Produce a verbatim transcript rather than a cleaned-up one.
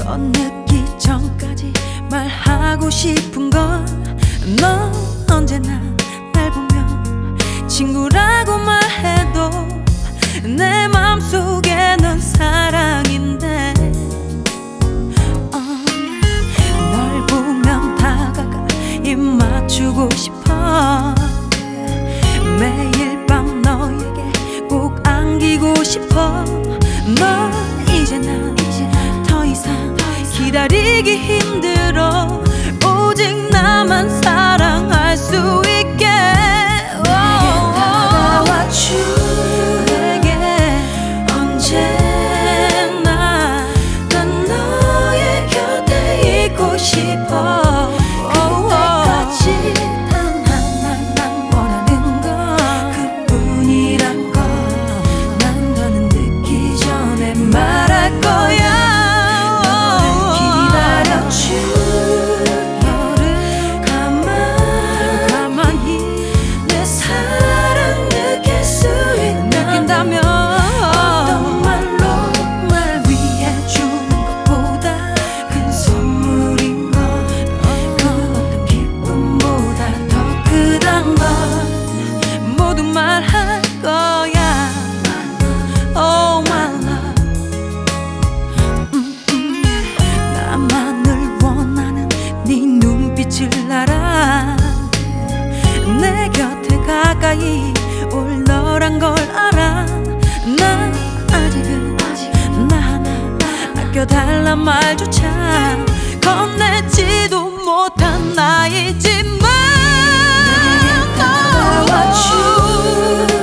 건너기 전까지 말하고 싶은 건 넌 언제나 날 보면 친구라고 말해도 내 맘속에는 사랑인데 어, 널 보면 다가가 입 맞추고 싶어 매일 밤 너에게 꼭 안기고 싶어 너 이제 난 더 이상 기다리기 힘들어 오직 나만 사랑할 수 있게 내게 다가와 주 내게 언제나 난 너의 곁에 있고 싶어 그때까지 단 하나만 원하는 건 그뿐이란 걸 난 더는 듣기 전에 말할 거야 빛을 알아 내 곁에 가까이 올 너란 걸 알아 난 아직은 나 하나 아껴달란 말조차 건네지도 못한 나이지만 내게 다가와 주